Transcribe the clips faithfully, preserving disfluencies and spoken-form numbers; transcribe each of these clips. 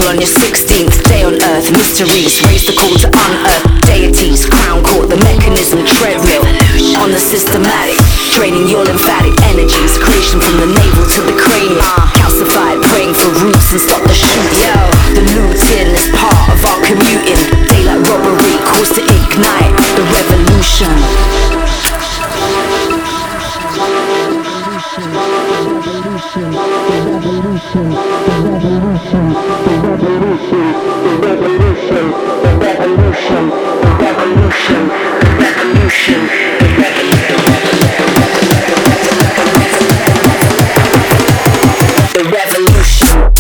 on your sixteenth day on earth. Mysteries, raise the call to unearth deities, crown court, the mechanism, treadmill on the systematic, draining your lymphatic energies, creation from the navel to the cranium, calcified, praying for roots and stop the shoot. Yo, the looting is part of our commuting, daylight robbery, cause to ignite the revolution. Revolution, the revolution, the revolution, the revolution, the revolution, the revolution, the revolution, the revolution, the revolution.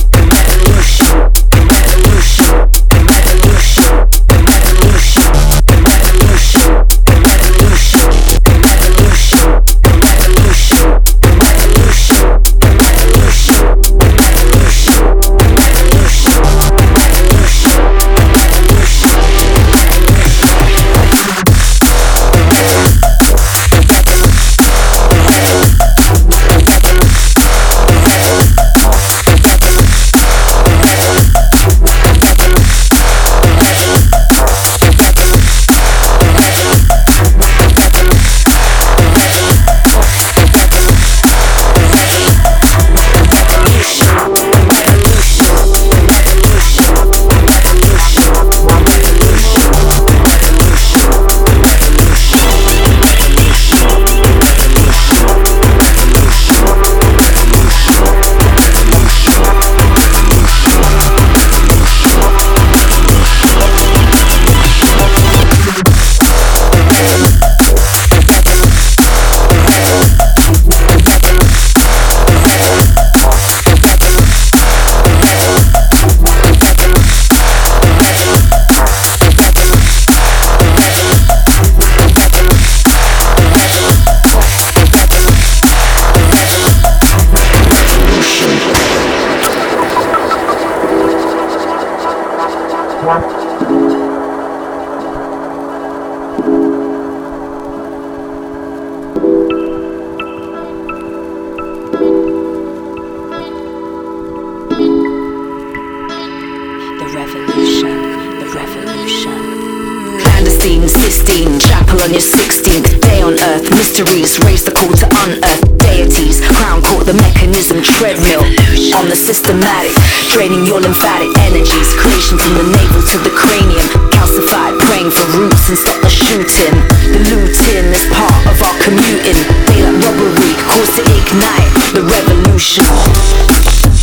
On your sixteenth day on earth, mysteries, raise the call to unearth deities, crown court, the mechanism, treadmill on the systematic, draining your lymphatic energies, creation from the navel to the cranium, calcified, praying for roots and stop the shooting. The looting is part of our commuting, daylight robbery, cause to ignite the revolution.